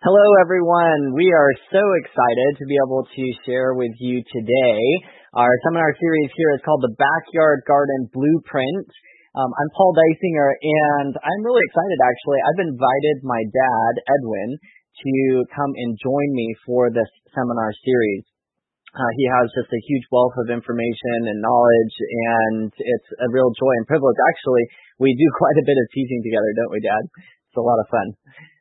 Hello, everyone. We are so excited to be able to share with you today. Our seminar series here is called The Backyard Garden Blueprint. I'm Paul Deisinger, and I'm really excited, actually. I've invited my dad, Edwin, to come and join me for this seminar series. He has just a huge wealth of information and knowledge, and it's a real joy and privilege. Actually, we do quite a bit of teaching together, don't we, Dad? It's a lot of fun.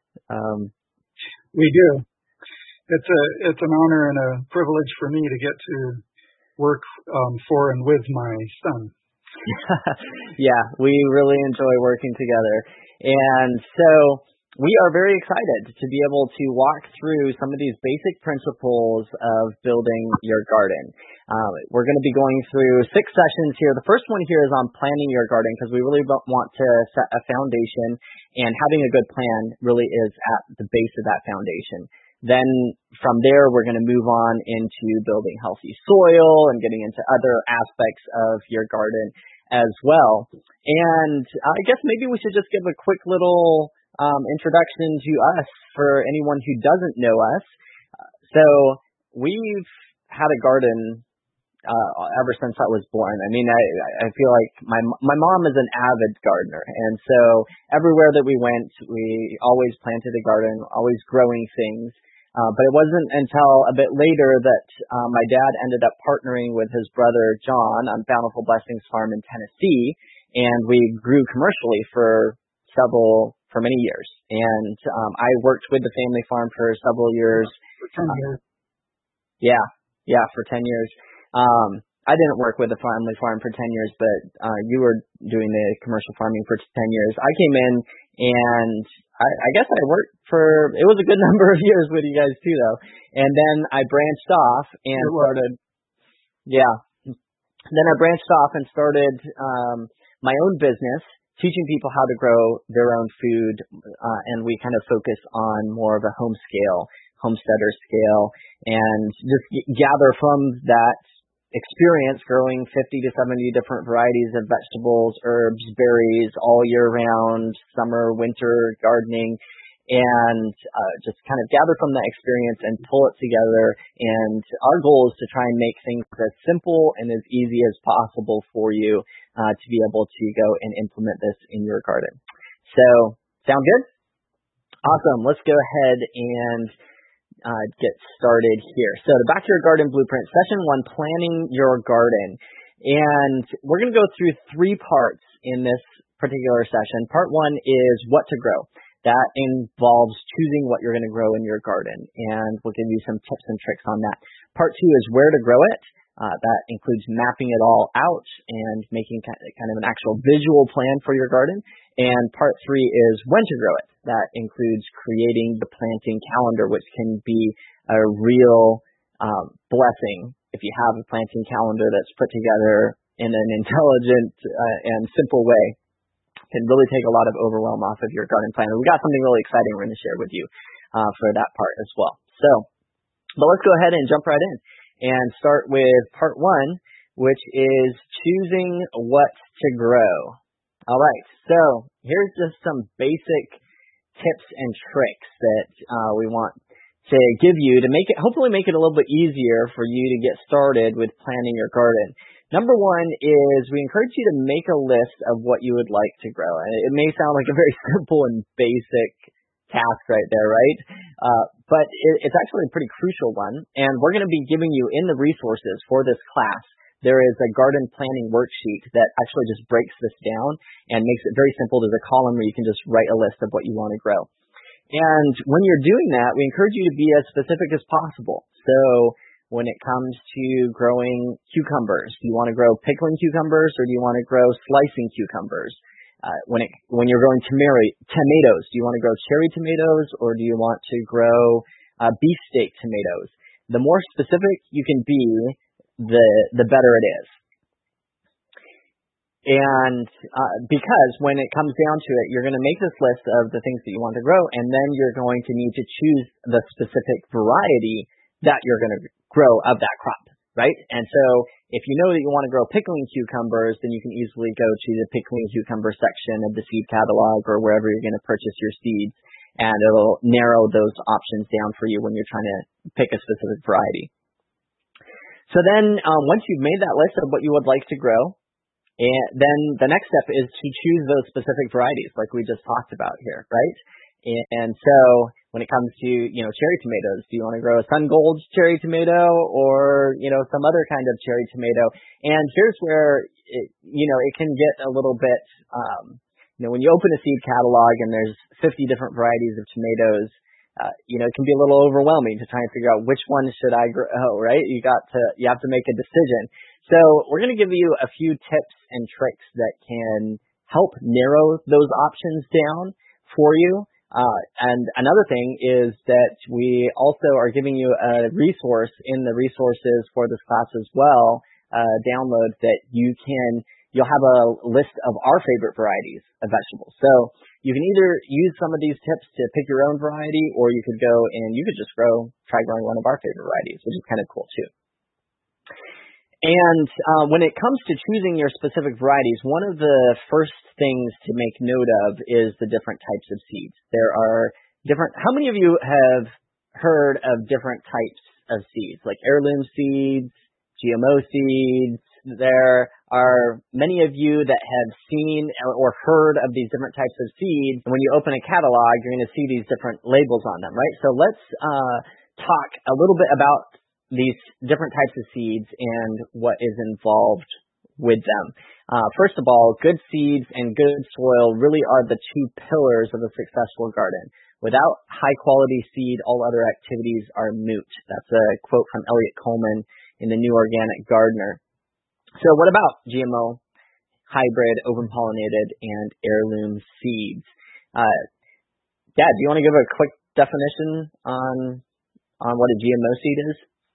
We do. It's an honor and a privilege for me to get to work for and with my son. Yeah, we really enjoy working together. And so we are very excited to be able to walk through some of these basic principles of building your garden. We're going to be going through 6 sessions here. The first one here is on planning your garden, because we really want to set a foundation, and having a good plan really is at the base of that foundation. Then from there, we're going to move on into building healthy soil and getting into other aspects of your garden as well. And I guess maybe we should just give a quick little introduction to us for anyone who doesn't know us. So we've had a garden ever since I was born. I mean, I feel like my mom is an avid gardener, and so everywhere that we went, we always planted a garden, always growing things. But it wasn't until a bit later that my dad ended up partnering with his brother John on Bountiful Blessings Farm in Tennessee, and we grew commercially for many years. And I worked with the family farm for several years. For 10 years. Yeah, for 10 years. I didn't work with the family farm for 10 years, but you were doing the commercial farming for 10 years. I came in, and I guess I worked for, it was a good number of years with you guys too, though. And then I branched off and started, then I branched off and started my own business, teaching people how to grow their own food, and we kind of focus on more of a home scale, homesteader scale, and just gather from that experience growing 50 to 70 different varieties of vegetables, herbs, berries, all year round, summer, winter gardening, and just kind of gather from that experience and pull it together. And our goal is to try and make things as simple and as easy as possible for you to be able to go and implement this in your garden. So, sound good? Awesome. Let's go ahead and get started here. So the Backyard Garden Blueprint, Session 1, Planning Your Garden. And we're going to go through 3 parts in this particular session. Part 1 is what to grow. That involves choosing what you're going to grow in your garden, and we'll give you some tips and tricks on that. Part 2 is where to grow it. That includes mapping it all out and making kind of an actual visual plan for your garden. And part 3 is when to grow it. That includes creating the planting calendar, which can be a real blessing if you have a planting calendar that's put together in an intelligent and simple way. Can really take a lot of overwhelm off of your garden plan. And we got something really exciting we're going to share with you for that part as well. But let's go ahead and jump right in and start with part 1, which is choosing what to grow. All right, so here's just some basic tips and tricks that we want to give you to hopefully make it a little bit easier for you to get started with planning your garden. Number 1 is we encourage you to make a list of what you would like to grow. And it may sound like a very simple and basic task right there, right? But it's actually a pretty crucial one. And we're going to be giving you in the resources for this class, there is a garden planning worksheet that actually just breaks this down and makes it very simple. There's a column where you can just write a list of what you want to grow. And when you're doing that, we encourage you to be as specific as possible. So when it comes to growing cucumbers, do you want to grow pickling cucumbers or do you want to grow slicing cucumbers? When you're growing tomatoes, do you want to grow cherry tomatoes or do you want to grow beefsteak tomatoes? The more specific you can be, the better it is. And because when it comes down to it, you're going to make this list of the things that you want to grow, and then you're going to need to choose the specific variety that you're going to grow of that crop, right? And so if you know that you want to grow pickling cucumbers, then you can easily go to the pickling cucumber section of the seed catalog or wherever you're going to purchase your seeds and it'll narrow those options down for you when you're trying to pick a specific variety. So then once you've made that list of what you would like to grow, and then the next step is to choose those specific varieties like we just talked about here, right? And so when it comes to, cherry tomatoes, do you want to grow a Sun Gold cherry tomato or, some other kind of cherry tomato? And here's where, it can get a little bit, when you open a seed catalog and there's 50 different varieties of tomatoes, it can be a little overwhelming to try and figure out which one should I grow, right? You have to make a decision. So we're going to give you a few tips and tricks that can help narrow those options down for you. And another thing is that we also are giving you a resource in the resources for this class as well, download that you'll have a list of our favorite varieties of vegetables. So you can either use some of these tips to pick your own variety, or you could go and you could just try growing one of our favorite varieties, which is kind of cool too. And when it comes to choosing your specific varieties, one of the first things to make note of is the different types of seeds. There are different. How many of you have heard of different types of seeds, like heirloom seeds, GMO seeds? There are many of you that have seen or heard of these different types of seeds. And when you open a catalog, you're going to see these different labels on them, right? So let's talk a little bit about these different types of seeds and what is involved with them. First of all, good seeds and good soil really are the two pillars of a successful garden. Without high quality seed, all other activities are moot. That's a quote from Elliot Coleman in the New Organic Gardener. So what about GMO, hybrid, open-pollinated, and heirloom seeds? Dad, do you want to give a quick definition on what a GMO seed is?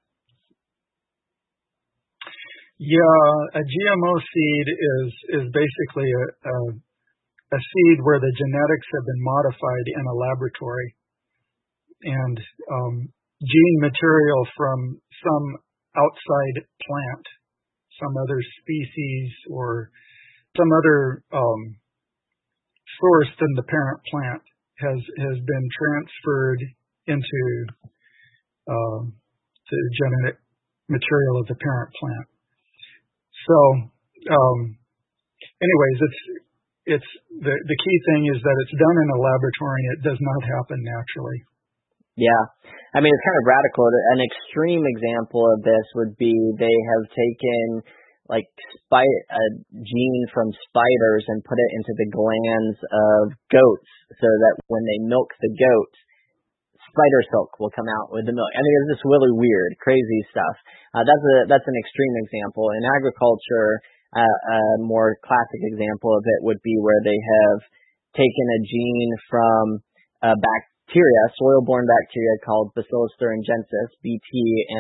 Yeah, a GMO seed is basically a seed where the genetics have been modified in a laboratory, and gene material from some outside plant, some other species, or some other source than the parent plant has been transferred into the genetic material of the parent plant. So, anyways, it's the key thing is that it's done in a laboratory and it does not happen naturally. Yeah. I mean, it's kind of radical. An extreme example of this would be they have taken a gene from spiders and put it into the glands of goats so that when they milk the goat, spider silk will come out with the milk. I mean, it's just really weird, crazy stuff. That's an extreme example. In agriculture, a more classic example of it would be where they have taken a gene from a bacteria, soil-borne bacteria called Bacillus thuringiensis, BT, and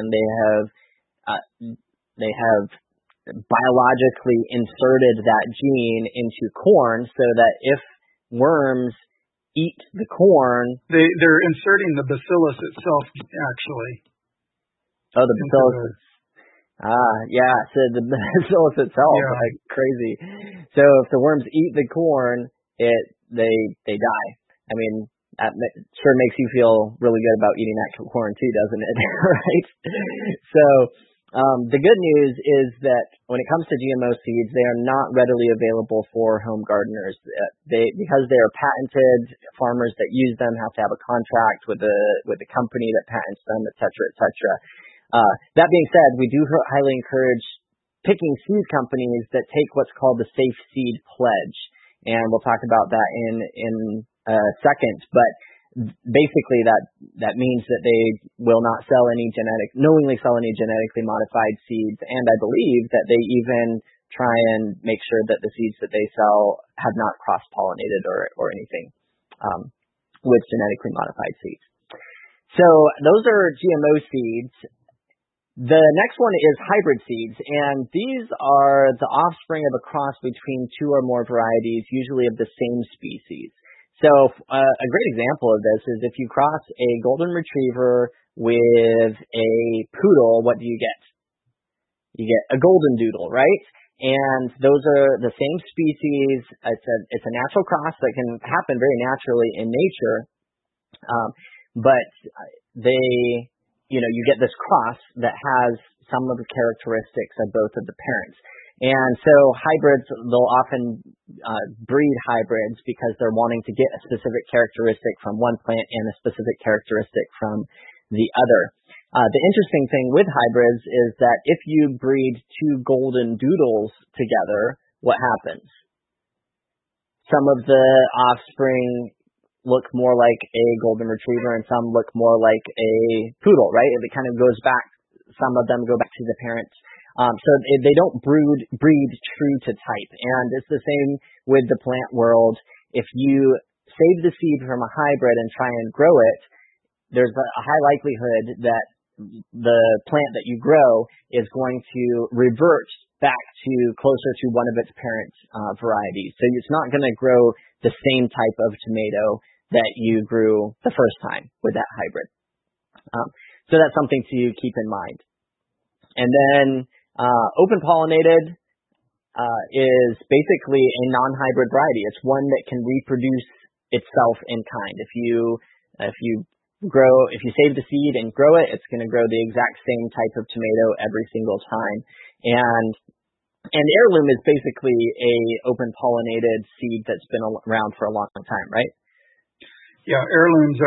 they have biologically inserted that gene into corn so that if worms eat the corn, they're inserting the bacillus itself, actually. Oh, the bacillus. Yeah. So the bacillus itself, crazy. So if the worms eat the corn, they die. I mean, that sure makes you feel really good about eating that corn too, doesn't it? Right. So the good news is that when it comes to GMO seeds, they are not readily available for home gardeners. Because they are patented, farmers that use them have to have a contract with the company that patents them, et cetera, et cetera. That being said, we do highly encourage picking seed companies that take what's called the Safe Seed Pledge, and we'll talk about that in a second. But basically, that means that they will not knowingly sell any genetically modified seeds, and I believe that they even try and make sure that the seeds that they sell have not cross-pollinated or anything with genetically modified seeds. So those are GMO seeds. The next one is hybrid seeds, and these are the offspring of a cross between two or more varieties, usually of the same species. So a great example of this is if you cross a golden retriever with a poodle, what do you get? You get a golden doodle, right? And those are the same species. It's a natural cross that can happen very naturally in nature. But you get this cross that has some of the characteristics of both of the parents. And so hybrids, they'll often breed hybrids because they're wanting to get a specific characteristic from one plant and a specific characteristic from the other. The interesting thing with hybrids is that if you breed two golden doodles together, what happens? Some of the offspring look more like a golden retriever and some look more like a poodle, right? It kind of goes back, some of them go back to the parents. So they don't breed true to type. And it's the same with the plant world. If you save the seed from a hybrid and try and grow it, there's a high likelihood that the plant that you grow is going to revert back to closer to one of its parent varieties. So it's not going to grow the same type of tomato that you grew the first time with that hybrid. So that's something to keep in mind. And then open pollinated is basically a non-hybrid variety. It's one that can reproduce itself in kind. If you save the seed and grow it, it's going to grow the exact same type of tomato every single time. And heirloom is basically a open pollinated seed that's been around for a long time, right? Yeah, heirlooms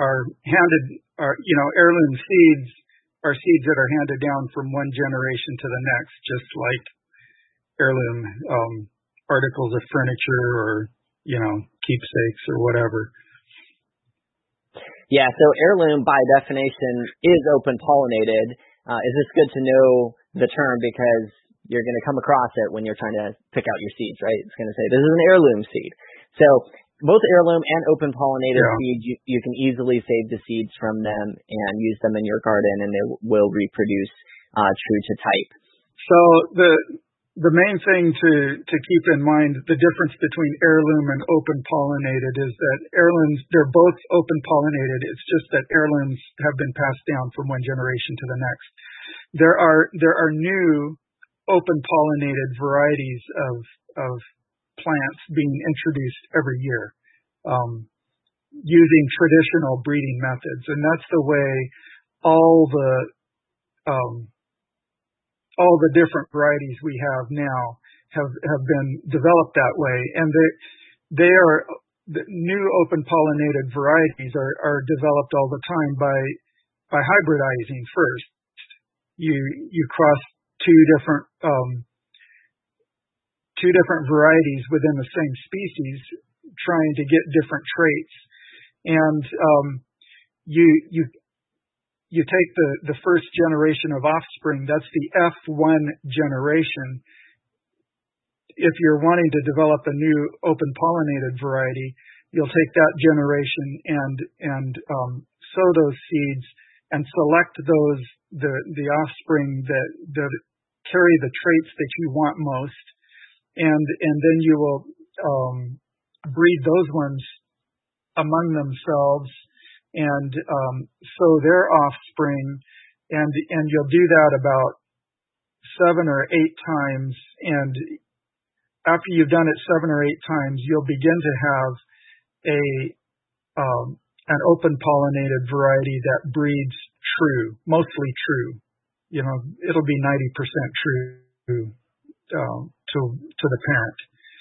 heirloom seeds are seeds that are handed down from one generation to the next, just like heirloom articles of furniture or, keepsakes or whatever. Yeah, so heirloom by definition is open pollinated. It's just good to know the term because you're going to come across it when you're trying to pick out your seeds, right? It's going to say this is an heirloom seed. So both heirloom and open pollinated seeds, you can easily save the seeds from them and use them in your garden, and they will reproduce true to type. So the main thing to keep in mind, the difference between heirloom and open pollinated is that heirlooms, they're both open pollinated. It's just that heirlooms have been passed down from one generation to the next. There are new open pollinated varieties of plants being introduced every year using traditional breeding methods, and that's the way all the different varieties we have now have been developed that way. And the new open pollinated varieties are developed all the time by hybridizing first. You cross two different varieties within the same species, trying to get different traits, and you take the first generation of offspring. That's the F1 generation. If you're wanting to develop a new open pollinated variety, you'll take that generation and sow those seeds and select the offspring that carry the traits that you want most. And then you will breed those ones among themselves and sow their offspring, and you'll do that about 7 or 8 times. And after you've done it 7 or 8 times, you'll begin to have an open pollinated variety that breeds true, mostly true. It'll be 90% true to the parent.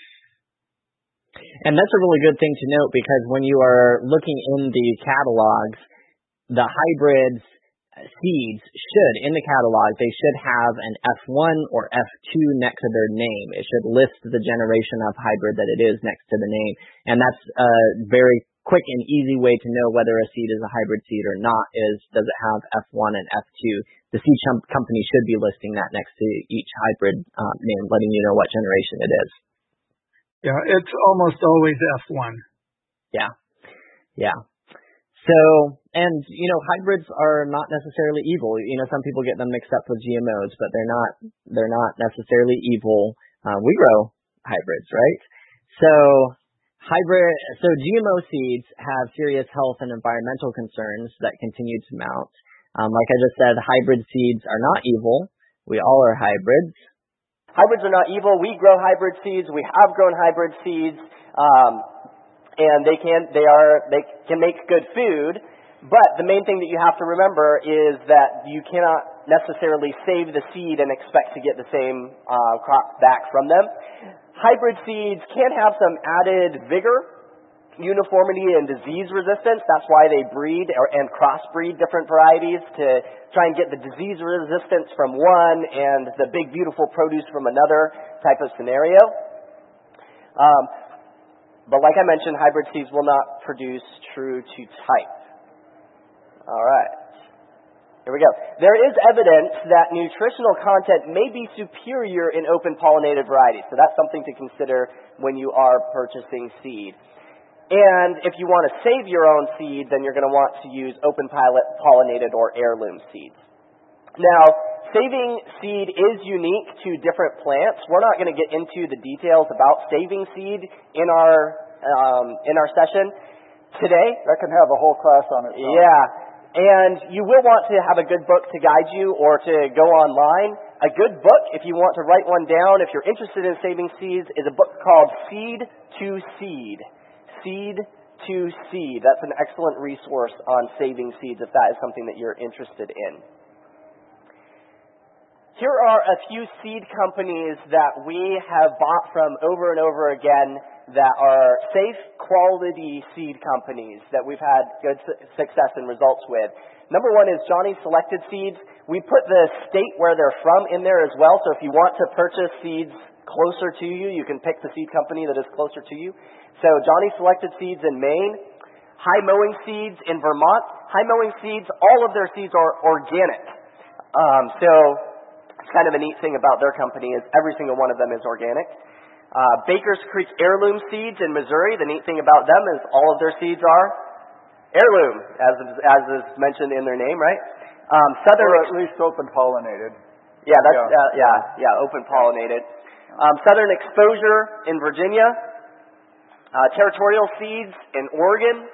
And that's a really good thing to note, because when you are looking in the catalogs, the hybrids seeds should, in the catalog, they should have an F1 or F2 next to their name. It should list the generation of hybrid that it is next to the name. And that's a very quick and easy way to know whether a seed is a hybrid seed or not, is does it have F1 and F2. The seed company should be listing that next to each hybrid name, letting you know what generation it is. Yeah, it's almost always F1. Yeah. So, and hybrids are not necessarily evil. Some people get them mixed up with GMOs, but they're not necessarily evil. We grow hybrids, right? So GMO seeds have serious health and environmental concerns that continue to mount. Like I just said, hybrid seeds are not evil. We all are hybrids. Hybrids are not evil. We grow hybrid seeds. We have grown hybrid seeds. and they can make good food. But the main thing that you have to remember is that you cannot necessarily save the seed and expect to get the same crop back from them. Hybrid seeds can have some added vigor, uniformity, and disease resistance. That's why they breed and crossbreed different varieties to try and get the disease resistance from one and the big, beautiful produce from another type of scenario. But like I mentioned, hybrid seeds will not produce true to type. All right. Here we go. There is evidence that nutritional content may be superior in open-pollinated varieties. So that's something to consider when you are purchasing seed. And if you want to save your own seed, then you're going to want to use open-pollinated or heirloom seeds. Now, saving seed is unique to different plants. We're not going to get into the details about saving seed in our session today. That can have a whole class on its own. Yeah. And you will want to have a good book to guide you or to go online. A good book, if you want to write one down, if you're interested in saving seeds, is a book called Seed to Seed. Seed to Seed. That's an excellent resource on saving seeds if that is something that you're interested in. Here are a few seed companies that we have bought from over and over again that are safe, quality seed companies that we've had good success and results with. Number one is Johnny Selected Seeds. We put the state where they're from in there as well, so if you want to purchase seeds closer to you, you can pick the seed company that is closer to you. So Johnny Selected Seeds in Maine, High Mowing Seeds in Vermont. High Mowing Seeds, all of their seeds are organic. So it's kind of a neat thing about their company is every single one of them is organic. Baker's Creek Heirloom Seeds in Missouri. The neat thing about them is all of their seeds are heirloom, as is mentioned in their name, right? Or at least open-pollinated. Yeah, that's open-pollinated. Southern Exposure in Virginia. Territorial Seeds in Oregon.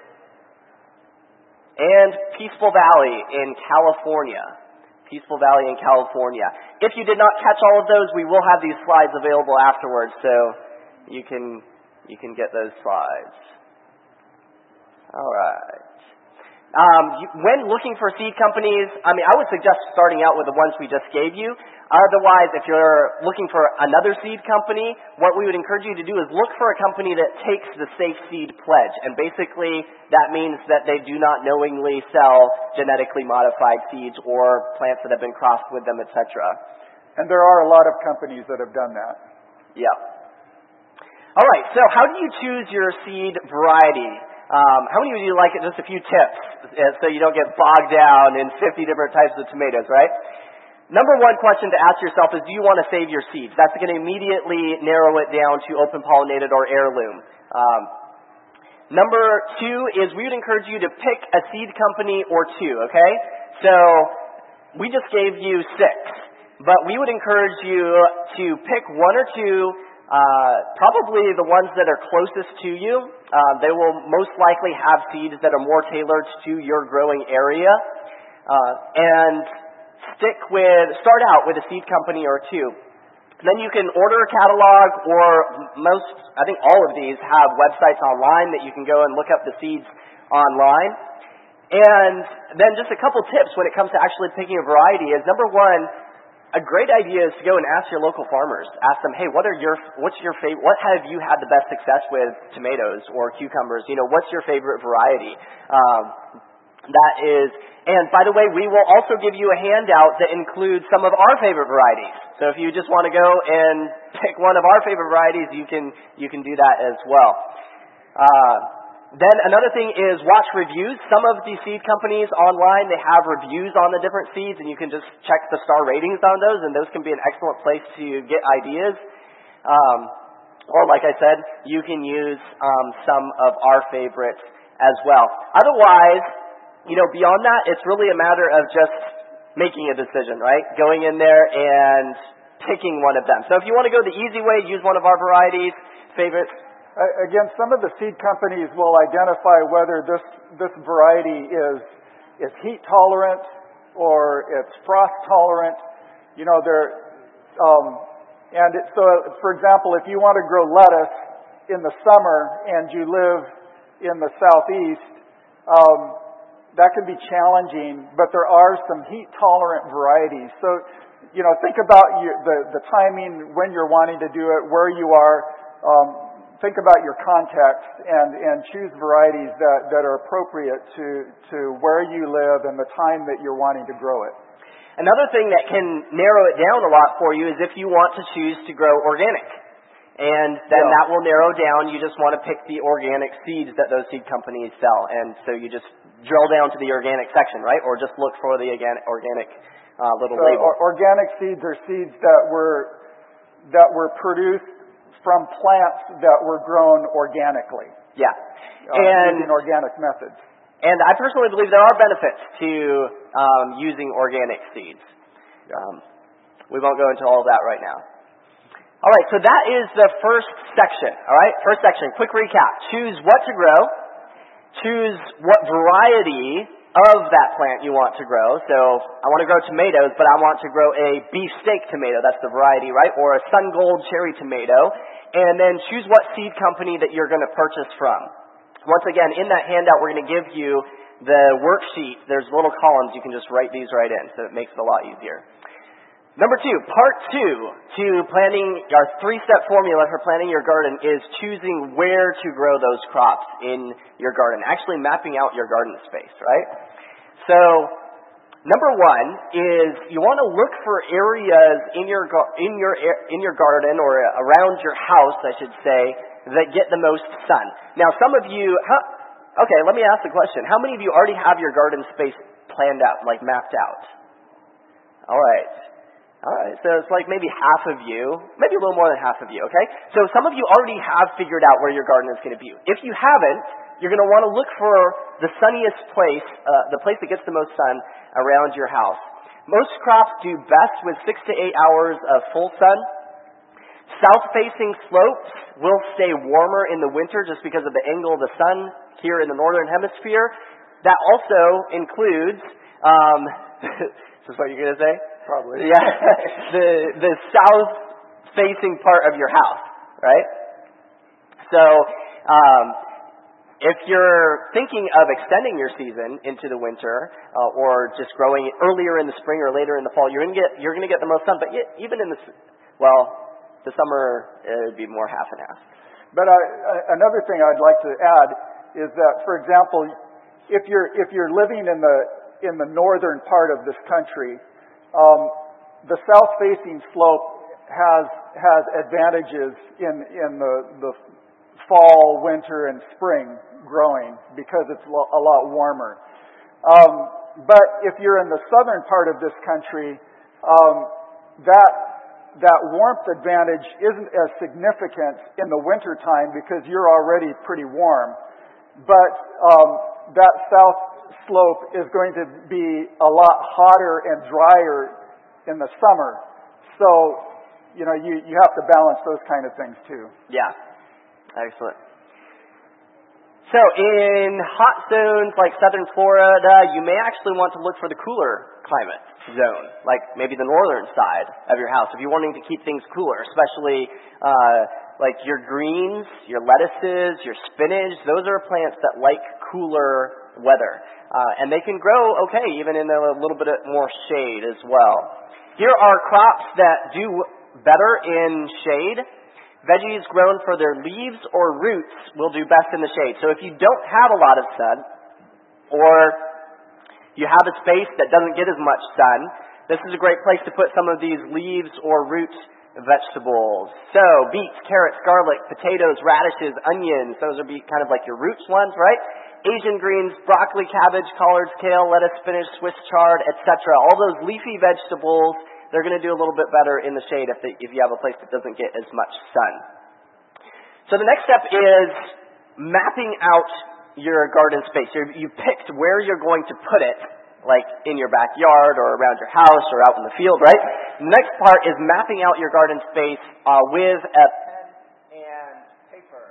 And Peaceful Valley in California. Peaceful Valley in California. If you did not catch all of those, we will have these slides available afterwards, so you can get those slides. All right. When looking for seed companies, I would suggest starting out with the ones we just gave you. Otherwise, if you're looking for another seed company, what we would encourage you to do is look for a company that takes the Safe Seed Pledge. And basically, that means that they do not knowingly sell genetically modified seeds or plants that have been crossed with them, etc. And there are a lot of companies that have done that. Yeah. All right, so how do you choose your seed variety? How many of you like just a few tips so you don't get bogged down in 50 different types of tomatoes, right? Number one question to ask yourself is, do you want to save your seeds? That's going to immediately narrow it down to open-pollinated or heirloom. Number two is we would encourage you to pick a seed company or two, okay? So we just gave you 6, but we would encourage you to pick one or two, probably the ones that are closest to you. They will most likely have seeds that are more tailored to your growing area. And start out with a seed company or two. Then you can order a catalog, or I think all of these have websites online that you can go and look up the seeds online. And then just a couple tips when it comes to actually picking a variety is, number one, a great idea is to go and ask your local farmers. Ask them, hey, what's your favorite? What have you had the best success with tomatoes or cucumbers? What's your favorite variety? And by the way, we will also give you a handout that includes some of our favorite varieties. So if you just want to go and pick one of our favorite varieties, you can do that as well. Then another thing is watch reviews. Some of these seed companies online, they have reviews on the different seeds, and you can just check the star ratings on those, and those can be an excellent place to get ideas. Or like I said, you can use some of our favorites as well. Otherwise, beyond that, it's really a matter of just making a decision, right? Going in there and picking one of them. So if you want to go the easy way, use one of our varieties, favorites. Again, some of the seed companies will identify whether this variety is heat tolerant or it's frost tolerant. So for example, if you want to grow lettuce in the summer and you live in the southeast, that can be challenging, but there are some heat-tolerant varieties. So, think about the timing, when you're wanting to do it, where you are. Think about your context and choose varieties that are appropriate to where you live and the time that you're wanting to grow it. Another thing that can narrow it down a lot for you is if you want to choose to grow organic. And then that will narrow down. You just want to pick the organic seeds that those seed companies sell. And so you just drill down to the organic section, right? Or just look for the organic little label. Organic seeds are seeds that were produced from plants that were grown organically. Yeah. Using organic methods. And I personally believe there are benefits to using organic seeds. We won't go into all of that right now. All right, so that is the first section. All right, first section, quick recap. Choose what to grow. Choose what variety of that plant you want to grow. So I want to grow tomatoes, but I want to grow a beefsteak tomato. That's the variety, right? Or a sun gold cherry tomato. And then choose what seed company that you're going to purchase from. Once again, in that handout, we're going to give you the worksheet. There's little columns. You can just write these right in, so it makes it a lot easier. Number 2, part 2 to planting, our 3-step formula for planting your garden is choosing where to grow those crops in your garden. Actually mapping out your garden space, right? So, number 1 is you want to look for areas in your garden or around your house, I should say, that get the most sun. Now, some of you, okay, let me ask the question. How many of you already have your garden space planned out, like mapped out? All right, so it's like maybe half of you, maybe a little more than half of you, okay? So some of you already have figured out where your garden is going to be. If you haven't, you're going to want to look for the sunniest place, the place that gets the most sun around your house. Most crops do best with 6 to 8 hours of full sun. South-facing slopes will stay warmer in the winter just because of the angle of the sun here in the northern hemisphere. That also includes, is this what you're going to say? Probably. Yeah, the south-facing part of your house, right? So, if you're thinking of extending your season into the winter, or just growing earlier in the spring or later in the fall, you're going to get the most sun. But even in the summer, it would be more half and half. But another thing I'd like to add is that, for example, if you're living in the northern part of this country, the south-facing slope has advantages in the fall, winter, and spring growing because it's a lot warmer. But if you're in the southern part of this country, that warmth advantage isn't as significant in the winter time because you're already pretty warm. But that south slope is going to be a lot hotter and drier in the summer. So, you have to balance those kind of things too. Yeah. Excellent. So in hot zones like southern Florida, you may actually want to look for the cooler climate zone, like maybe the northern side of your house if you're wanting to keep things cooler, especially like your greens, your lettuces, your spinach. Those are plants that like cooler weather. And they can grow okay even in a little bit more shade as well. Here are crops that do better in shade. Veggies grown for their leaves or roots will do best in the shade. So if you don't have a lot of sun, or you have a space that doesn't get as much sun, this is a great place to put some of these leaves or root vegetables. So beets, carrots, garlic, potatoes, radishes, onions, those would be kind of like your roots ones, right? Asian greens, broccoli, cabbage, collards, kale, lettuce, spinach, Swiss chard, etc. All those leafy vegetables, they're going to do a little bit better in the shade if you have a place that doesn't get as much sun. So the next step is mapping out your garden space. You picked where you're going to put it, like in your backyard or around your house or out in the field, right? The next part is mapping out your garden space with a pen and paper.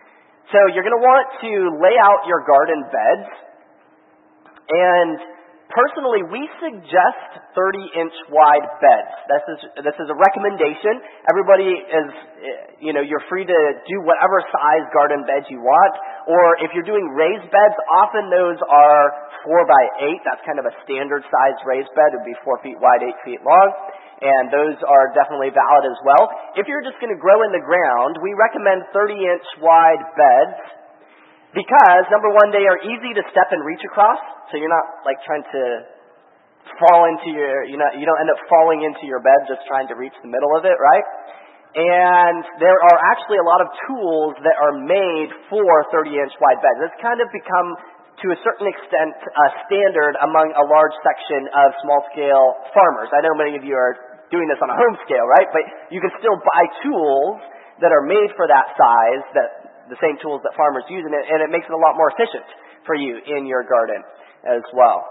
So you're going to want to lay out your garden beds and Personally, we suggest 30-inch wide beds. This is a recommendation. Everybody is, you're free to do whatever size garden beds you want. Or if you're doing raised beds, often those are 4 by 8. That's kind of a standard size raised bed. It would be 4 feet wide, 8 feet long. And those are definitely valid as well. If you're just going to grow in the ground, we recommend 30-inch wide beds because, number one, they are easy to step and reach across. So you're not like trying to fall into you don't end up falling into your bed just trying to reach the middle of it, right? And there are actually a lot of tools that are made for 30-inch wide beds. It's kind of become, to a certain extent, a standard among a large section of small-scale farmers. I know many of you are doing this on a home scale, right? But you can still buy tools that are made for that size, the same tools that farmers use, and it makes it a lot more efficient for you in your garden as well.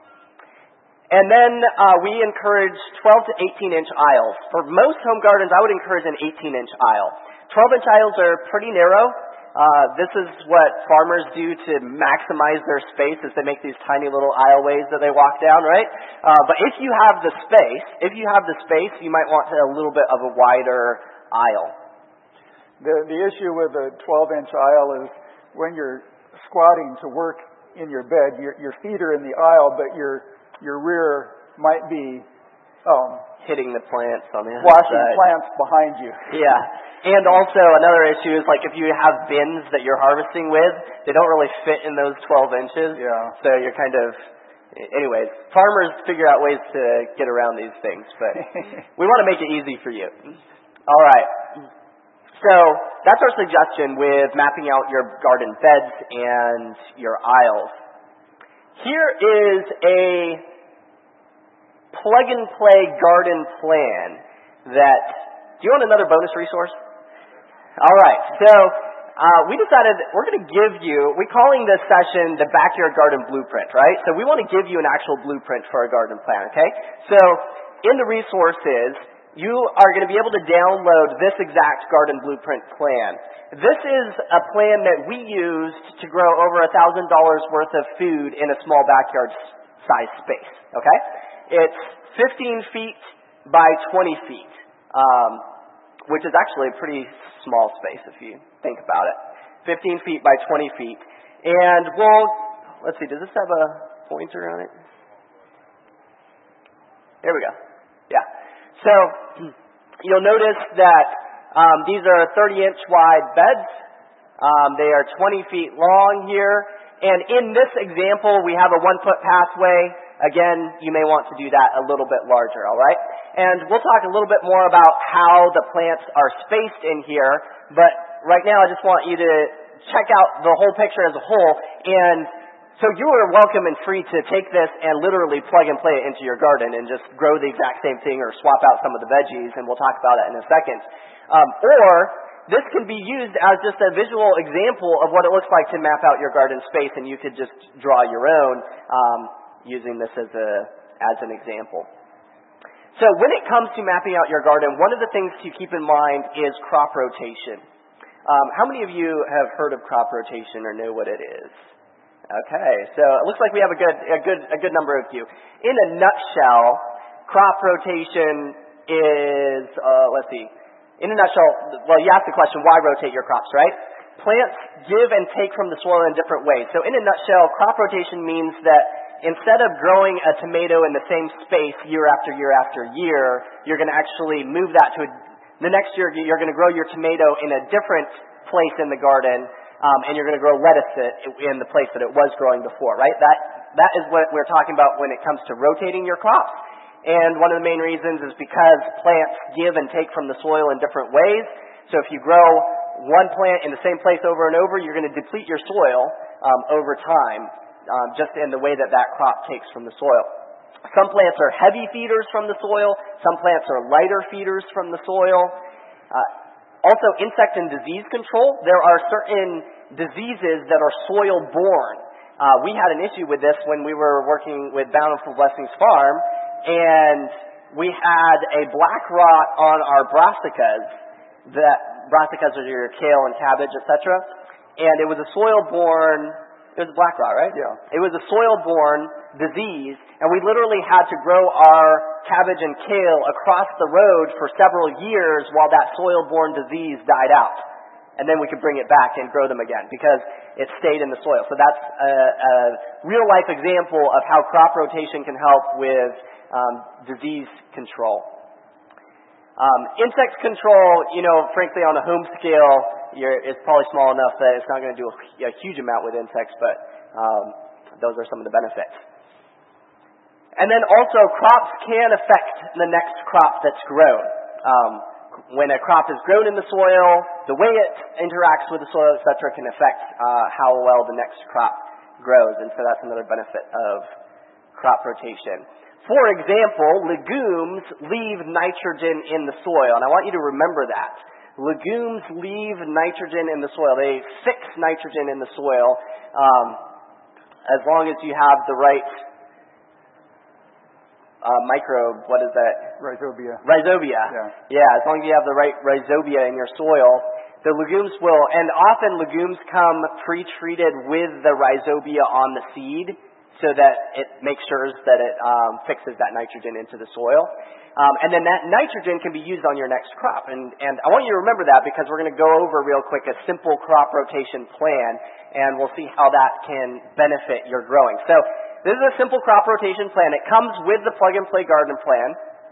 And then we encourage 12 to 18-inch aisles. For most home gardens, I would encourage an 18-inch aisle. 12-inch aisles are pretty narrow. This is what farmers do to maximize their space, is they make these tiny little aisleways that they walk down, right? But if you have the space, you might want a little bit of a wider aisle. The issue with a 12-inch aisle is when you're squatting to work in your bed, your feet are in the aisle, but your rear might be hitting the plants on the other washing side. Plants behind you. Yeah. And also another issue is like if you have bins that you're harvesting with, they don't really fit in those 12 inches. Yeah. So you're kind of, anyways, farmers figure out ways to get around these things, but we want to make it easy for you. All right. So that's our suggestion with mapping out your garden beds and your aisles. Here is a plug-and-play garden plan that, do you want another bonus resource? All right, so we decided we're going to give you, we're calling this session the Backyard Garden Blueprint, right? So we want to give you an actual blueprint for a garden plan, okay? So in the resources, you are going to be able to download this exact garden blueprint plan. This is a plan that we used to grow over $1,000 worth of food in a small backyard size space, okay? It's 15 feet by 20 feet, which is actually a pretty small space if you think about it. 15 feet by 20 feet. And let's see, does this have a pointer on it? There we go. Yeah. So you'll notice that these are 30-inch wide beds. They are 20 feet long here. And in this example, we have a 1-foot pathway. Again, you may want to do that a little bit larger, all right? And we'll talk a little bit more about how the plants are spaced in here. But right now, I just want you to check out the whole picture as a whole. And so you are welcome and free to take this and literally plug and play it into your garden and just grow the exact same thing or swap out some of the veggies, and we'll talk about it in a second. Or this can be used as just a visual example of what it looks like to map out your garden space, and you could just draw your own using this as an example. So when it comes to mapping out your garden, one of the things to keep in mind is crop rotation. How many of you have heard of crop rotation or know what it is? Okay, so it looks like we have a good number of you. In a nutshell, crop rotation is, let's see. In a nutshell, well, you asked the question, why rotate your crops, right? Plants give and take from the soil in different ways. So in a nutshell, crop rotation means that instead of growing a tomato in the same space year after year after year, you're going to actually move that to the next year. You're going to grow your tomato in a different place in the garden, and you're going to grow lettuce in the place that it was growing before, right? That is what we're talking about when it comes to rotating your crops. And one of the main reasons is because plants give and take from the soil in different ways. So if you grow one plant in the same place over and over, you're going to deplete your soil over time, just in the way that crop takes from the soil. Some plants are heavy feeders from the soil. Some plants are lighter feeders from the soil. Also, insect and disease control. There are certain diseases that are soil-borne. We had an issue with this when we were working with Bountiful Blessings Farm, and we had a black rot on our brassicas. Brassicas are your kale and cabbage, etc. And it was a soil-borne It was black rot, right? Yeah. It was a soil-borne disease, and we literally had to grow our cabbage and kale across the road for several years while that soil-borne disease died out. And then we could bring it back and grow them again because it stayed in the soil. So that's a real-life example of how crop rotation can help with disease control. Insect control, frankly, on a home scale, it's probably small enough that it's not going to do a huge amount with insects, but those are some of the benefits. And then also, crops can affect the next crop that's grown. When a crop is grown in the soil, the way it interacts with the soil, etc., can affect how well the next crop grows, and so that's another benefit of crop rotation. For example, legumes leave nitrogen in the soil, and I want you to remember that. Legumes leave nitrogen in the soil. They fix nitrogen in the soil as long as you have the right microbe. What is that? Rhizobia. Rhizobia. Yeah, as long as you have the right rhizobia in your soil, the legumes will, and often legumes come pre-treated with the rhizobia on the seed, so that it makes sure that it fixes that nitrogen into the soil. And then that nitrogen can be used on your next crop. And I want you to remember that because we're going to go over real quick a simple crop rotation plan, and we'll see how that can benefit your growing. So this is a simple crop rotation plan. It comes with the plug-and-play garden plan.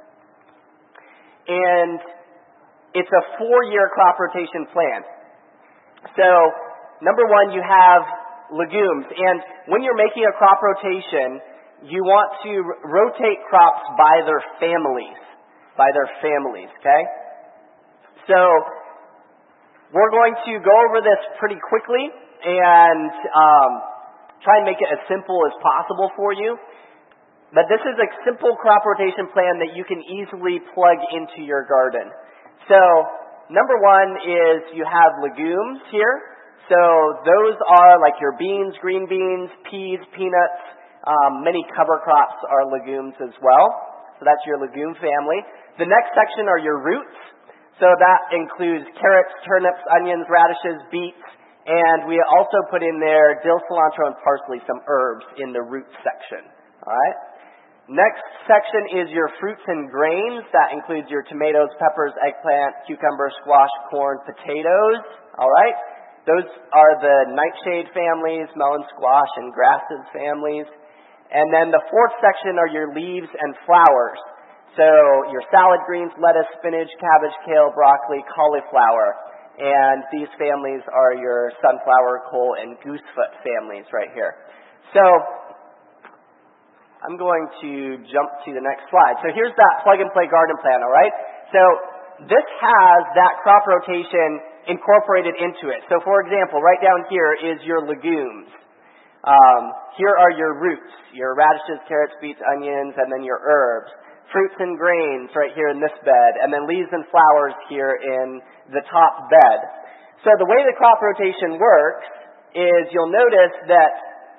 And it's a 4-year crop rotation plan. So, number one, you have legumes. And when you're making a crop rotation, you want to rotate crops by their families. Okay? So, we're going to go over this pretty quickly and try and make it as simple as possible for you. But this is a simple crop rotation plan that you can easily plug into your garden. So, number one is you have legumes here. So those are like your beans, green beans, peas, peanuts. Many cover crops are legumes as well. So that's your legume family. The next section are your roots. So that includes carrots, turnips, onions, radishes, beets. And we also put in there dill, cilantro, and parsley, some herbs in the root section. All right? Next section is your fruits and grains. That includes your tomatoes, peppers, eggplant, cucumber, squash, corn, potatoes. All right? Those are the nightshade families, melon, squash, and grasses families. And then the fourth section are your leaves and flowers. So your salad greens, lettuce, spinach, cabbage, kale, broccoli, cauliflower. And these families are your sunflower, cole, and goosefoot families right here. So I'm going to jump to the next slide. So here's that plug-and-play garden plan, all right? So this has that crop rotation incorporated into it. So for example, right down here is your legumes. Here are your roots, your radishes, carrots, beets, onions, and then your herbs. Fruits and grains right here in this bed, and then leaves and flowers here in the top bed. So the way the crop rotation works is you'll notice that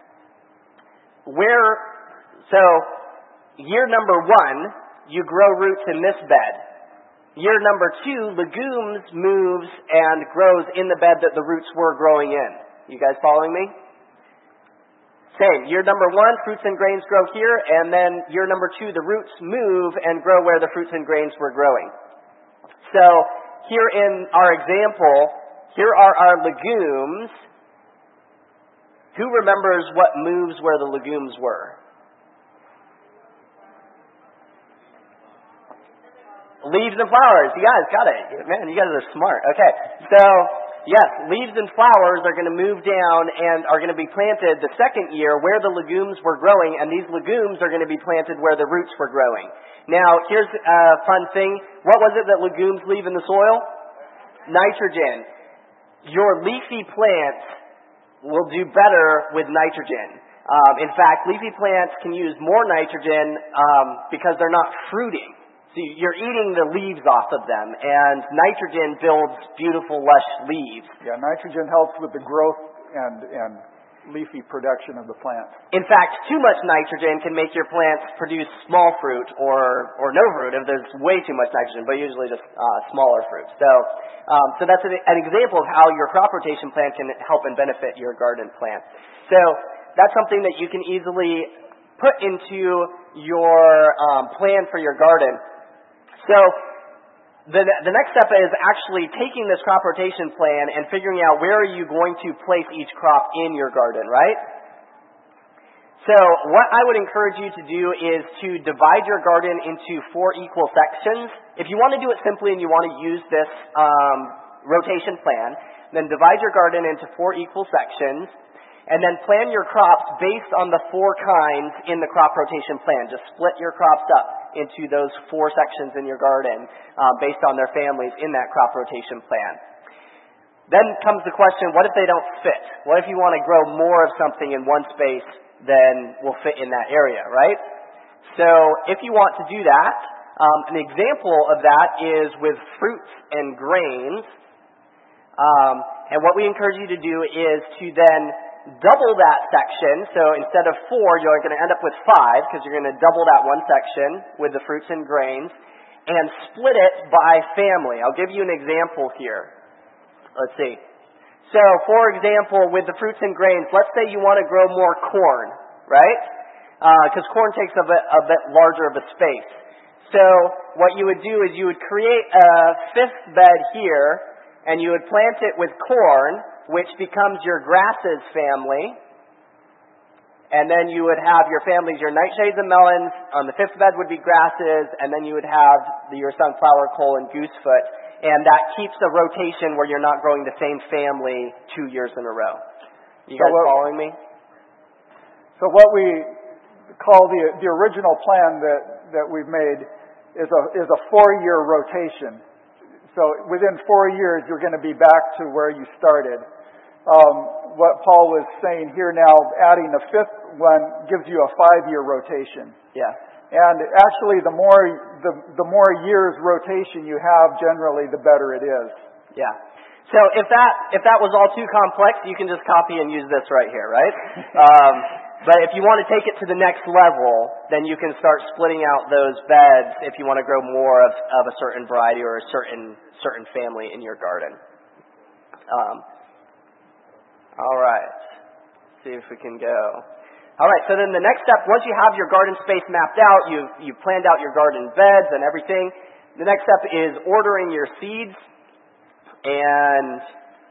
year number one, you grow roots in this bed. Year number two, legumes moves and grows in the bed that the roots were growing in. You guys following me? Same. Year number one, fruits and grains grow here, and then year number two, the roots move and grow where the fruits and grains were growing. So here in our example, here are our legumes. Who remembers what moves where the legumes were? Leaves and flowers. You guys got it. Man, you guys are smart. Okay. So, yes, leaves and flowers are going to move down and are going to be planted the second year where the legumes were growing, and these legumes are going to be planted where the roots were growing. Now, here's a fun thing. What was it that legumes leave in the soil? Nitrogen. Your leafy plants will do better with nitrogen. In fact, leafy plants can use more nitrogen because they're not fruiting. So you're eating the leaves off of them, and nitrogen builds beautiful, lush leaves. Yeah, nitrogen helps with the growth and leafy production of the plants. In fact, too much nitrogen can make your plants produce small fruit or no fruit if there's way too much nitrogen, but usually just smaller fruit. So that's an example of how your crop rotation plan can help and benefit your garden plant. So that's something that you can easily put into your plan for your garden. So the next step is actually taking this crop rotation plan and figuring out where are you going to place each crop in your garden, right? So what I would encourage you to do is to divide your garden into 4 equal sections. If you want to do it simply and you want to use this rotation plan, then divide your garden into 4 equal sections, and then plan your crops based on the 4 kinds in the crop rotation plan. Just split your crops up into those 4 sections in your garden based on their families in that crop rotation plan. Then comes the question, what if they don't fit? What if you want to grow more of something in one space than will fit in that area, right? So if you want to do that, an example of that is with fruits and grains. And what we encourage you to do is to then double that section. So instead of 4, you're going to end up with 5 because you're going to double that one section with the fruits and grains and split it by family. I'll give you an example here. Let's see. So for example, with the fruits and grains, let's say you want to grow more corn, right? Because corn takes a bit larger of a space. So what you would do is you would create a 5th bed here and you would plant it with corn, which becomes your grasses family. And then you would have your families, your nightshades and melons. On the 5th bed would be grasses, and then you would have your sunflower, cole, and goosefoot. And that keeps a rotation where you're not growing the same family 2 years in a row. You guys following me? So what we call the original plan that we've made is a 4-year rotation. So within 4 years, you're going to be back to where you started. What Paul was saying here now, adding a 5th one gives you a 5-year rotation. Yeah. And actually, the more years rotation you have, generally, the better it is. Yeah. So if that was all too complex, you can just copy and use this right here, right? But if you want to take it to the next level, then you can start splitting out those beds if you want to grow more of a certain variety or a certain family in your garden. All right. Let's see if we can go. All right, so then the next step, once you have your garden space mapped out, you've planned out your garden beds and everything, the next step is ordering your seeds. And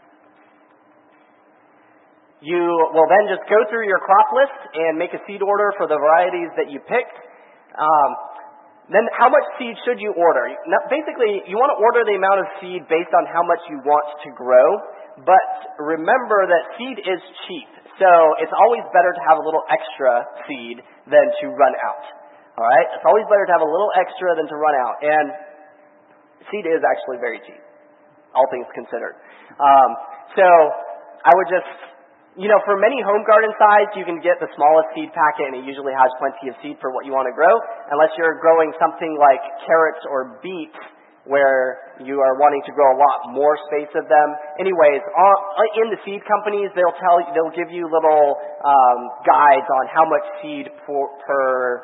you will then just go through your crop list and make a seed order for the varieties that you picked. Then how much seed should you order? Now, basically, you want to order the amount of seed based on how much you want to grow. But remember that seed is cheap. So it's always better to have a little extra seed than to run out. All right? It's always better to have a little extra than to run out. And seed is actually very cheap, all things considered. So I would just, for many home garden size, you can get the smallest seed packet, and it usually has plenty of seed for what you want to grow, unless you're growing something like carrots or beets, where you are wanting to grow a lot more space of them. Anyways, in the seed companies, they'll give you little guides on how much seed per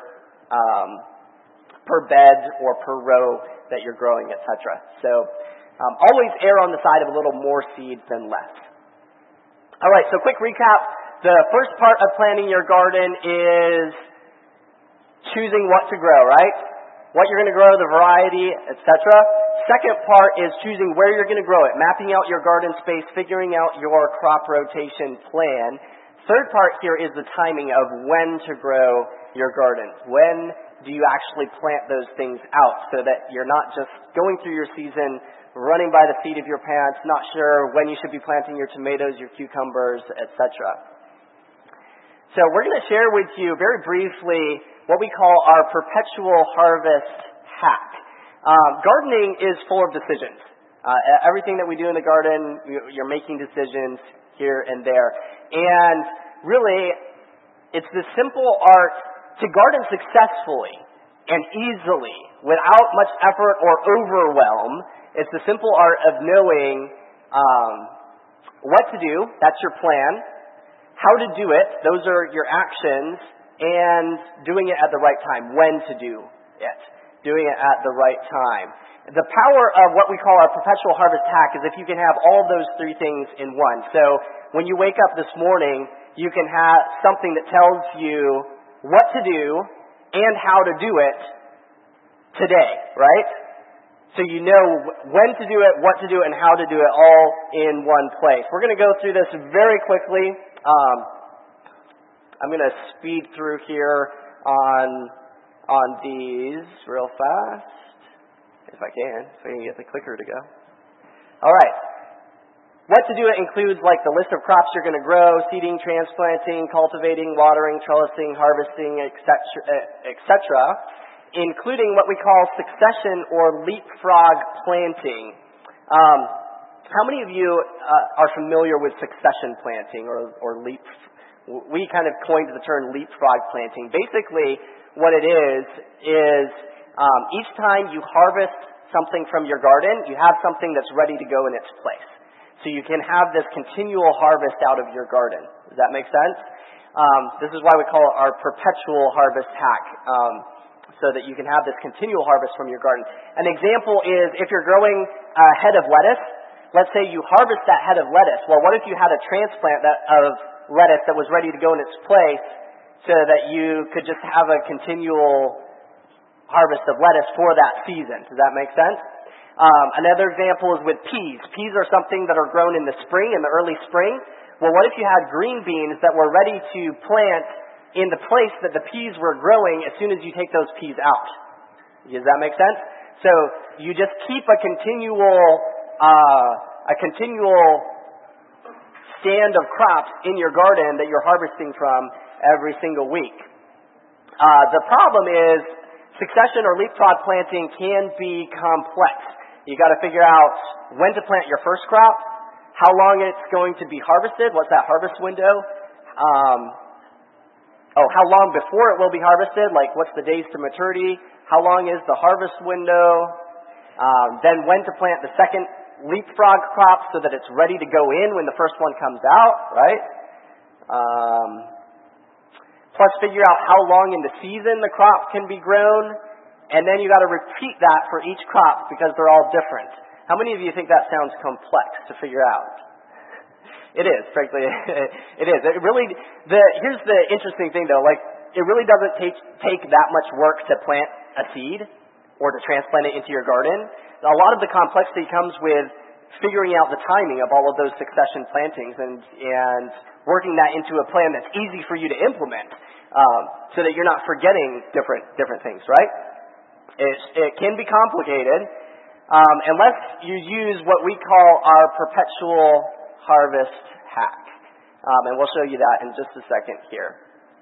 bed or per row that you're growing, etc. So always err on the side of a little more seed than less. All right, so quick recap. The first part of planning your garden is choosing what to grow, right? What you're going to grow, the variety, etc. Second part is choosing where you're going to grow it, mapping out your garden space, figuring out your crop rotation plan. Third part here is the timing of when to grow your garden. When do you actually plant those things out so that you're not just going through your season, running by the seat of your pants, not sure when you should be planting your tomatoes, your cucumbers, etc. So we're going to share with you very briefly what we call our perpetual harvest hack. Gardening is full of decisions. Everything that we do in the garden, you're making decisions here and there. And really, it's the simple art to garden successfully and easily without much effort or overwhelm. It's the simple art of knowing what to do. That's your plan. how to do it, those are your actions, and doing it at the right time, when to do it, doing it at the right time. The power of what we call our perpetual harvest hack is if you can have all of those three things in one. So when you wake up this morning, you can have something that tells you what to do and how to do it today, right? So you know when to do it, what to do it, and how to do it all in one place. We're going to go through this very quickly. I'm going to speed through here on these real fast. If I can get the clicker to go. All right. What to do it includes like the list of crops you're going to grow, seeding, transplanting, cultivating, watering, trellising, harvesting, etc., including what we call succession or leapfrog planting. How many of you are familiar with succession planting or leap? We kind of coined the term leapfrog planting. Basically, what it is each time you harvest something from your garden, you have something that's ready to go in its place. So you can have this continual harvest out of your garden. Does that make sense? This is why we call it our perpetual harvest hack, so that you can have this continual harvest from your garden. An example is if you're growing a head of lettuce, let's say you harvest that head of lettuce. Well, what if you had a transplant of lettuce that was ready to go in its place so that you could just have a continual harvest of lettuce for that season? Does that make sense? Another example is with peas. Peas are something that are grown in the spring, in the early spring. Well, what if you had green beans that were ready to plant in the place that the peas were growing as soon as you take those peas out? Does that make sense? So you just keep a continual stand of crops in your garden that you're harvesting from every single week. The problem is succession or leapfrog planting can be complex. You got to figure out when to plant your first crop, how long it's going to be harvested, what's that harvest window, how long before it will be harvested, like what's the days to maturity, how long is the harvest window, then when to plant the second leapfrog crop so that it's ready to go in when the first one comes out, right? Plus figure out how long in the season the crop can be grown, and then you got to repeat that for each crop because they're all different. How many of you think that sounds complex to figure out? It is, frankly, it is. Here's the interesting thing though, like it really doesn't take that much work to plant a seed or to transplant it into your garden. A lot of the complexity comes with figuring out the timing of all of those succession plantings and working that into a plan that's easy for you to implement, so that you're not forgetting different things, right? It can be complicated unless you use what we call our perpetual harvest hack, and we'll show you that in just a second here.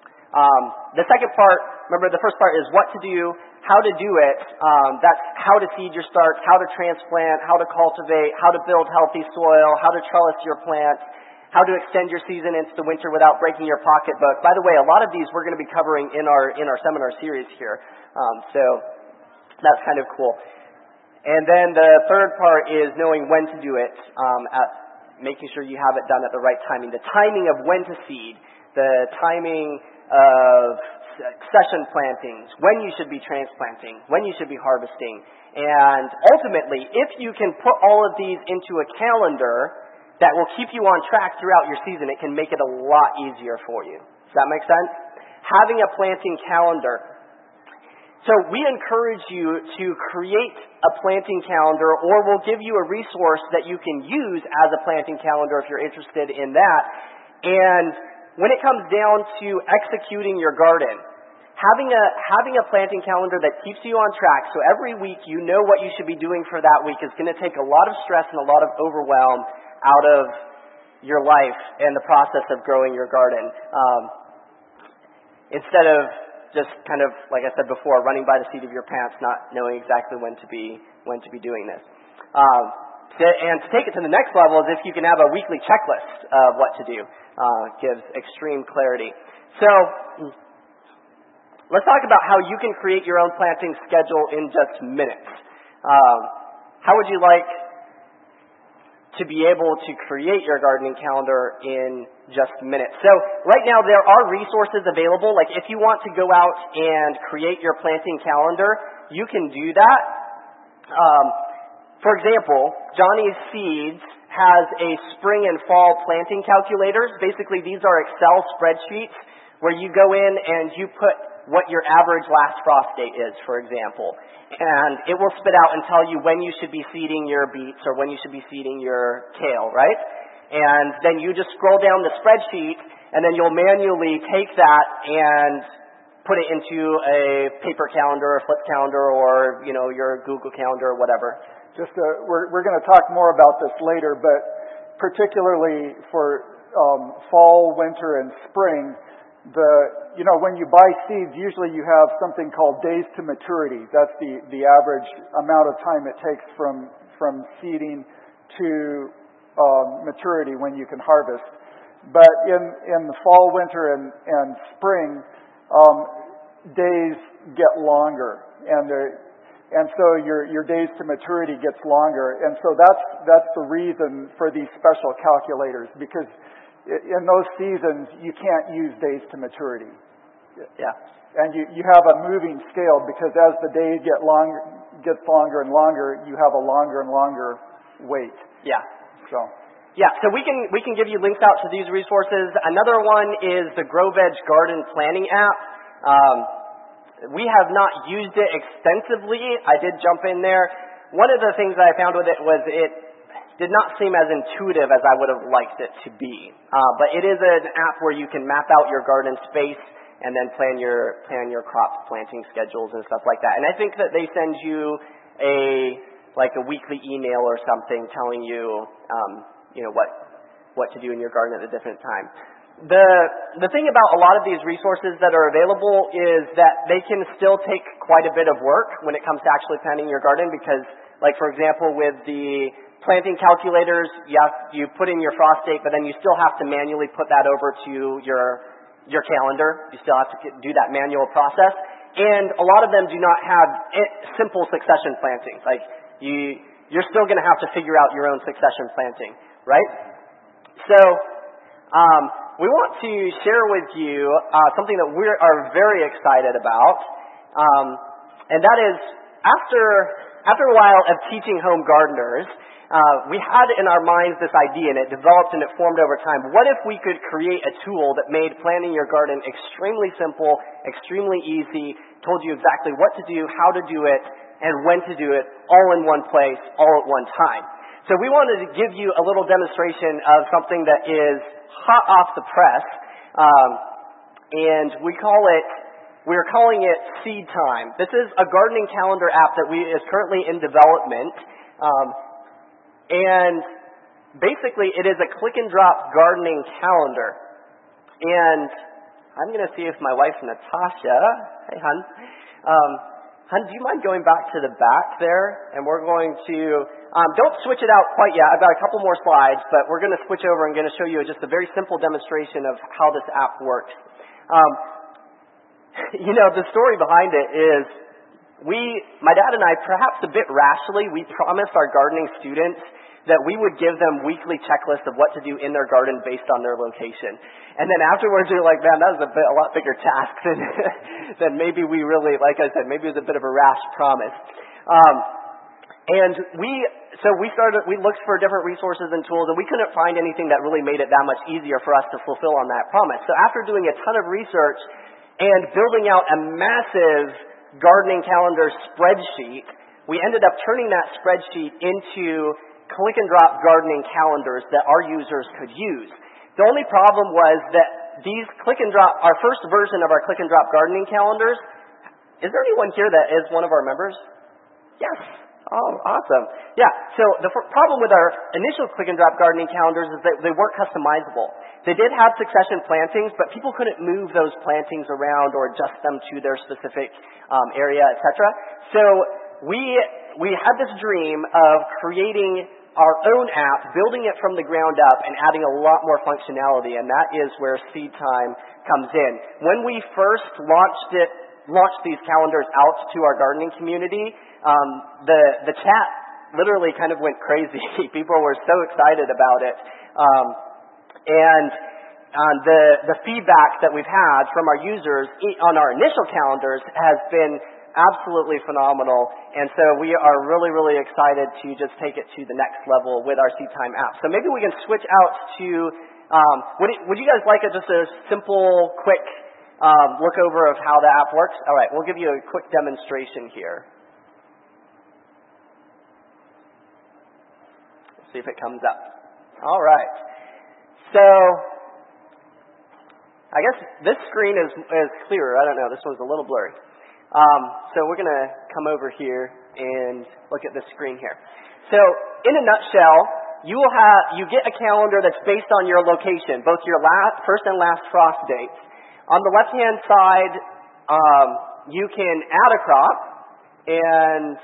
The second part, remember the first part is what to do, how to do it. That's how to seed your starts, how to transplant, how to cultivate, how to build healthy soil, how to trellis your plants, how to extend your season into the winter without breaking your pocketbook. By the way, a lot of these we're going to be covering in our seminar series here. So that's kind of cool. And then the third part is knowing when to do it, making sure you have it done at the right timing. The timing of when to seed, the timing of succession plantings, when you should be transplanting, when you should be harvesting. And ultimately, if you can put all of these into a calendar that will keep you on track throughout your season, it can make it a lot easier for you. Does that make sense? Having a planting calendar. So we encourage you to create a planting calendar, or we'll give you a resource that you can use as a planting calendar if you're interested in that. And when it comes down to executing your garden, having a planting calendar that keeps you on track, so every week you know what you should be doing for that week, is going to take a lot of stress and a lot of overwhelm out of your life and the process of growing your garden. Instead of just kind of, like I said before, running by the seat of your pants, not knowing exactly when to be doing this. And to take it to the next level is if you can have a weekly checklist of what to do. Gives extreme clarity. So let's talk about how you can create your own planting schedule in just minutes. How would you like to be able to create your gardening calendar in just minutes. So right now there are resources available. Like if you want to go out and create your planting calendar, you can do that. For example, Johnny's Seeds has a spring and fall planting calculators. Basically, these are Excel spreadsheets where you go in and you put what your average last frost date is, for example. And it will spit out and tell you when you should be seeding your beets or when you should be seeding your kale, right? And then you just scroll down the spreadsheet, and then you'll manually take that and put it into a paper calendar or flip calendar or, your Google Calendar or whatever. We're going to talk more about this later, but particularly for fall, winter, and spring, when you buy seeds, usually you have something called days to maturity. That's the average amount of time it takes from seeding to maturity when you can harvest. But in the fall, winter, and spring, days get longer, and so your days to maturity gets longer, and so that's the reason for these special calculators, because in those seasons you can't use days to maturity. Yeah. And you have a moving scale, because as the days gets longer and longer, you have a longer and longer wait. Yeah. So we can give you links out to these resources. Another one is the GrowVeg Garden Planning app. We have not used it extensively. I did jump in there. One of the things that I found with it was it did not seem as intuitive as I would have liked it to be. But it is an app where you can map out your garden space and then plan your crop planting schedules and stuff like that. And I think that they send you a weekly email or something telling you, what to do in your garden at a different time. The thing about a lot of these resources that are available is that they can still take quite a bit of work when it comes to actually planting your garden, because, for example, with the planting calculators, you put in your frost date, but then you still have to manually put that over to your calendar. You still have to do that manual process. And a lot of them do not have simple succession planting. You're still going to have to figure out your own succession planting, right? So we want to share with you something that we are very excited about, and that is after a while of teaching home gardeners, we had in our minds this idea, and it developed and it formed over time. What if we could create a tool that made planting your garden extremely simple, extremely easy, told you exactly what to do, how to do it, and when to do it, all in one place, all at one time. So we wanted to give you a little demonstration of something that is hot off the press, and we're calling it Seed Time. This is a gardening calendar app that is currently in development, and basically it is a click and drop gardening calendar. And I'm going to see if my wife Natasha, hey hon, hon, do you mind going back to the back there? And we're going to, don't switch it out quite yet. I've got a couple more slides, but we're going to switch over and going to show you just a very simple demonstration of how this app works. The story behind it is my dad and I, perhaps a bit rashly, we promised our gardening students that we would give them weekly checklists of what to do in their garden based on their location. And then afterwards, we were like, man, that was a lot bigger task than maybe we really, like I said, maybe it was a bit of a rash promise. And we looked for different resources and tools, and we couldn't find anything that really made it that much easier for us to fulfill on that promise. So after doing a ton of research and building out a massive gardening calendar spreadsheet, we ended up turning that spreadsheet into click and drop gardening calendars that our users could use. The only problem was that these click and drop, our first version of our click and drop gardening calendars, is there anyone here that is one of our members? Yes. Oh, awesome. Yeah, so the problem with our initial click and drop gardening calendars is that they weren't customizable. They did have succession plantings, but people couldn't move those plantings around or adjust them to their specific area, etc. So we had this dream of creating our own app, building it from the ground up, and adding a lot more functionality, and that is where Seed Time comes in. When we first launched these calendars out to our gardening community, the chat literally kind of went crazy. People were so excited about it. And the feedback that we've had from our users on our initial calendars has been absolutely phenomenal. And so we are really, really excited to just take it to the next level with our SeedTime app. So maybe we can switch out to, would you guys like just a simple, quick look over of how the app works? All right, we'll give you a quick demonstration here. Let's see if it comes up. All right. So I guess this screen is clearer. I don't know. This one's a little blurry. So we're going to come over here and look at this screen here. So in a nutshell, you get a calendar that's based on your location, both your first and last frost dates. On the left-hand side, you can add a crop, and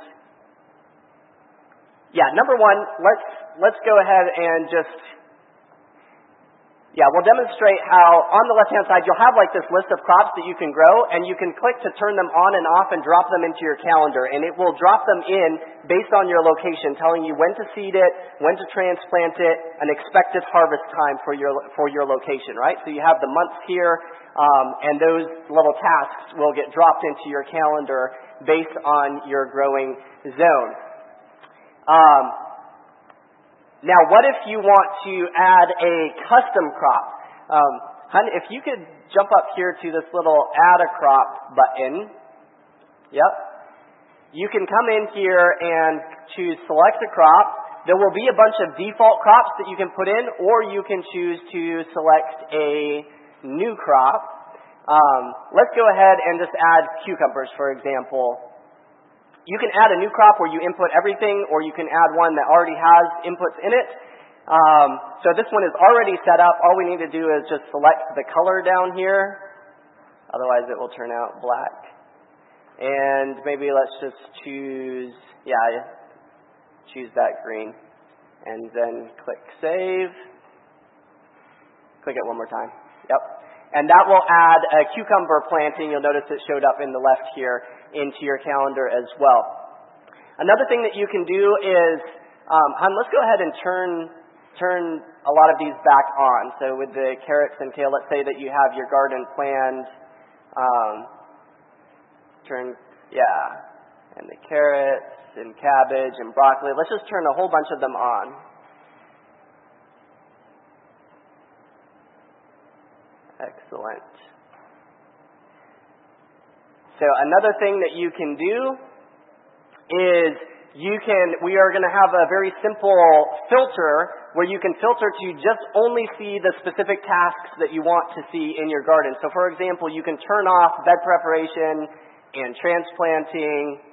number one, let's go ahead and we'll demonstrate how on the left-hand side you'll have like this list of crops that you can grow, and you can click to turn them on and off and drop them into your calendar, and it will drop them in based on your location, telling you when to seed it, when to transplant it, an expected harvest time for your location, right? So you have the months here, and those little tasks will get dropped into your calendar based on your growing zone. Now, what if you want to add a custom crop? Hun, if you could jump up here to this little Add a Crop button. Yep. You can come in here and choose Select a Crop. There will be a bunch of default crops that you can put in, or you can choose to select a new crop. Let's go ahead and just add cucumbers, for example. You can add a new crop where you input everything, or you can add one that already has inputs in it. So this one is already set up. All we need to do is just select the color down here. Otherwise, it will turn out black. And maybe let's just choose that green. And then click Save. Click it one more time. Yep. And that will add a cucumber planting. You'll notice it showed up in the left here into your calendar as well. Another thing that you can do is, let's go ahead and turn a lot of these back on. So with the carrots and kale, let's say that you have your garden planned, and the carrots and cabbage and broccoli. Let's just turn a whole bunch of them on. Excellent. So another thing that you can do is we are going to have a very simple filter where you can filter to just only see the specific tasks that you want to see in your garden. So for example, you can turn off bed preparation and transplanting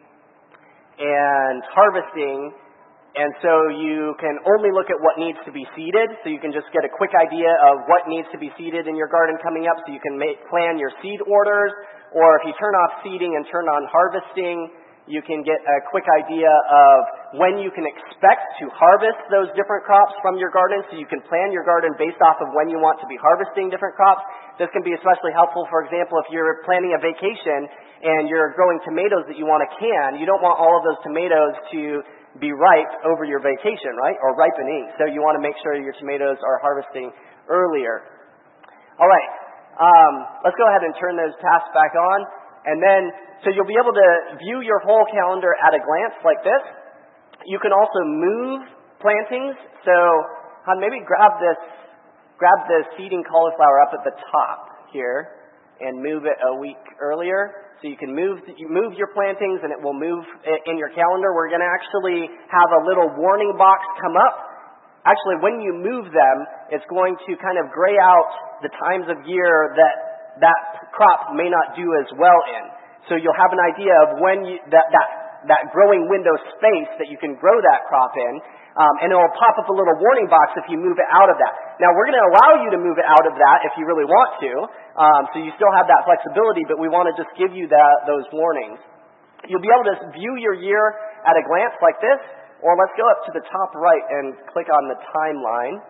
and harvesting, and so you can only look at what needs to be seeded, so you can just get a quick idea of what needs to be seeded in your garden coming up, so you can plan your seed orders, or if you turn off seeding and turn on harvesting, you can get a quick idea of when you can expect to harvest those different crops from your garden, so you can plan your garden based off of when you want to be harvesting different crops. This can be especially helpful, for example, if you're planning a vacation and you're growing tomatoes that you want to can. You don't want all of those tomatoes to be ripe over your vacation, right? Or ripening. So you want to make sure your tomatoes are harvesting earlier. All right. Let's go ahead and turn those tasks back on. And then, so you'll be able to view your whole calendar at a glance like this. You can also move plantings. So, maybe grab the seeding cauliflower up at the top here and move it a week earlier. So you can move your plantings, and it will move in your calendar. We're going to actually have a little warning box come up. Actually, when you move them, it's going to kind of gray out the times of year that crop may not do as well in. So you'll have an idea of when that growing window space that you can grow that crop in, and it will pop up a little warning box if you move it out of that. Now, we're going to allow you to move it out of that if you really want to, so you still have that flexibility, but we want to just give you those warnings. You'll be able to view your year at a glance like this, or let's go up to the top right and click on the timeline.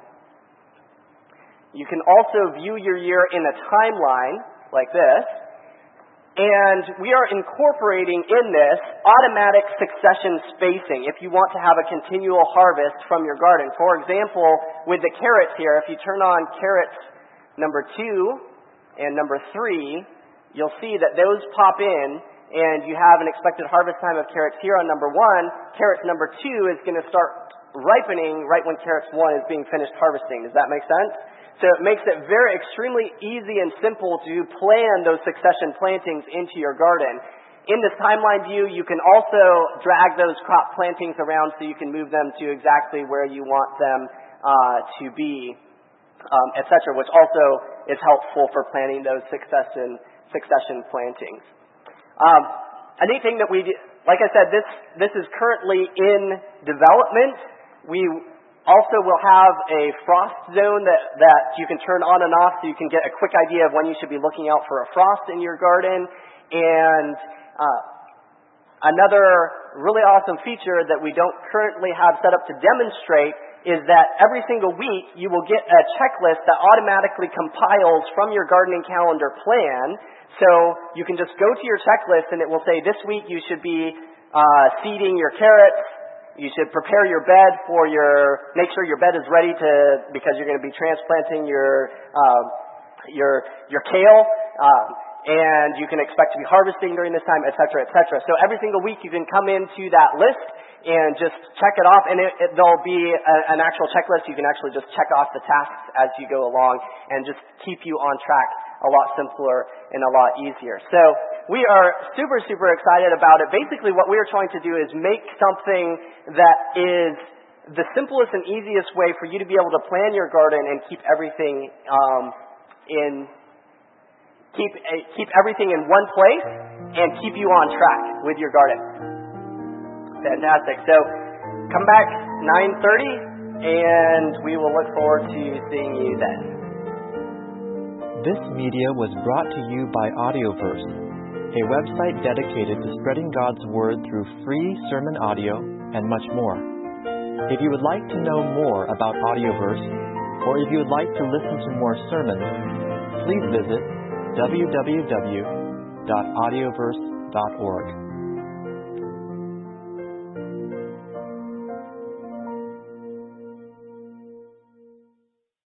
You can also view your year in a timeline like this, And we are incorporating in this automatic succession spacing if you want to have a continual harvest from your garden. For example, with the carrots here, if you turn on carrots number 2 and number 3, you'll see that those pop in, and you have an expected harvest time of carrots here on number 1. Carrots number 2 is going to start ripening right when carrots 1 is being finished harvesting. Does that make sense? So it makes it very extremely easy and simple to plan those succession plantings into your garden. In this timeline view, you can also drag those crop plantings around so you can move them to exactly where you want them to be, etc., which also is helpful for planning those succession plantings. A neat thing that like I said, this is currently in development. We also will have a frost zone that you can turn on and off so you can get a quick idea of when you should be looking out for a frost in your garden. And another really awesome feature that we don't currently have set up to demonstrate is that every single week you will get a checklist that automatically compiles from your gardening calendar plan. So you can just go to your checklist and it will say, this week you should be seeding your carrots. You should prepare your bed make sure your bed is ready because you're going to be transplanting your kale, and you can expect to be harvesting during this time, etc., etc. So every single week you can come into that list and just check it off, and there'll be an actual checklist. You can actually just check off the tasks as you go along and just keep you on track a lot simpler and a lot easier. So we are super, super excited about it. Basically, what we are trying to do is make something that is the simplest and easiest way for you to be able to plan your garden and keep everything keep everything in one place and keep you on track with your garden. Fantastic. So come back 9:30, and we will look forward to seeing you then. This media was brought to you by Audioverse, a website dedicated to spreading God's Word through free sermon audio and much more. If you would like to know more about Audioverse, or if you would like to listen to more sermons, please visit www.audioverse.org.